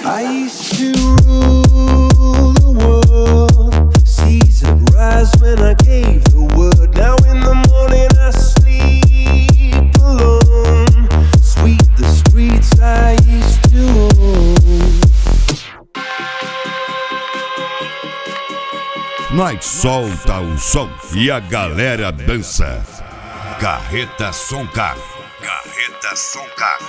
I used to rule the world, seas would rise when I gave the word. Now in the morning I sleep alone. Sweep the streets I used to own. Nós solta o som e a galera dança. Carreta Soncar. Carreta Soncar.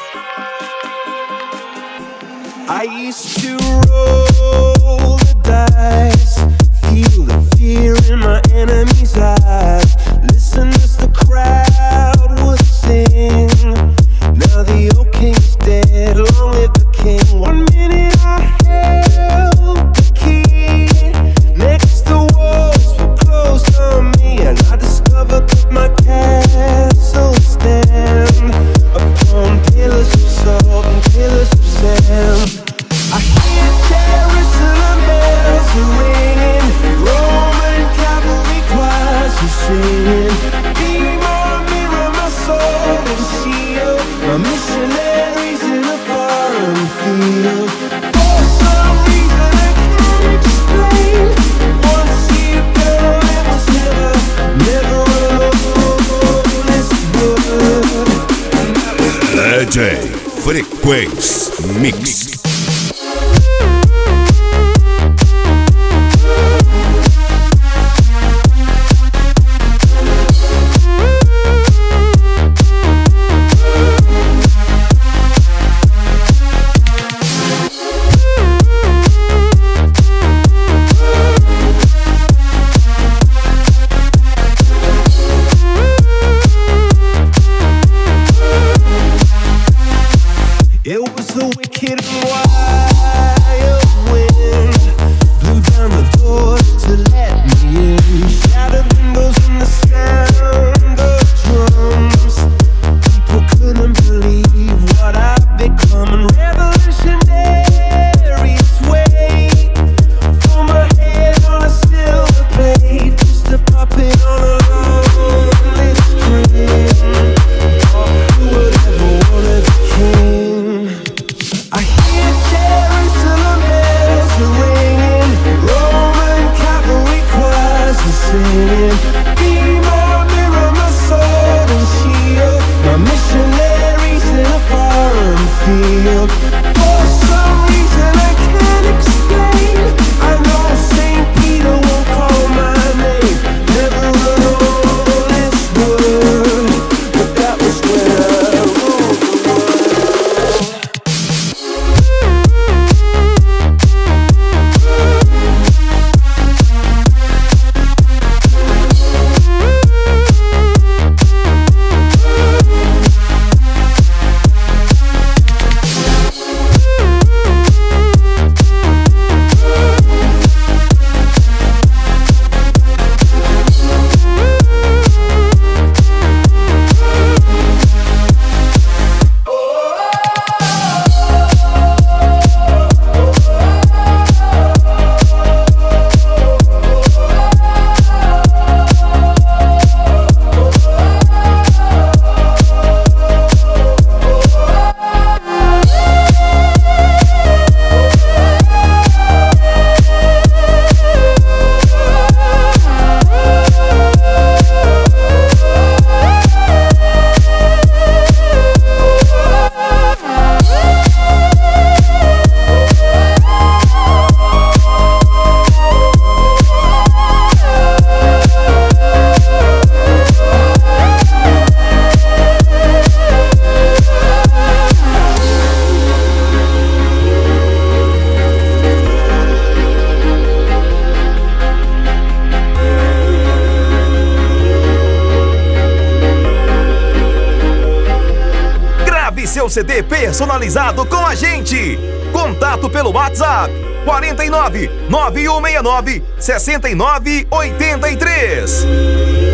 I used to roll the dice, feel the fear in my enemy's eyes. Listen as the crowd would sing. Now the old king's dead, long live the king. 1 minute I held the key. Next the walls were closed on me, and I discovered that my castle stand upon pillars of salt and pillars of sand. I hear Jerusalem bells are ringing, Roman cavalry choirs are singing. Be my mirror, my sword and shield, my missionaries in a foreign field. For some reason I can't explain, once you go it was never alone. It's good. DJ Frequência Mix. It was the wicked and wild wind, blew down the doors to let me in. Shattered windows and the sound of drums. People couldn't believe what I've become. Revolutionaries wait for my head on a silver plate, just a puppet on a lonely string. Who would ever wanna be king? I hear Jerusalem bells are ringing, Roman cavalry choirs are singing. Be my mirror, my sword and shield, my missionaries in a foreign field. For some reason I can't explain, I know St. Peter won't call my name. Never alone is good, but that was when I ruled the world. Seu CD personalizado com a gente. Contato pelo WhatsApp 49 9169 6983.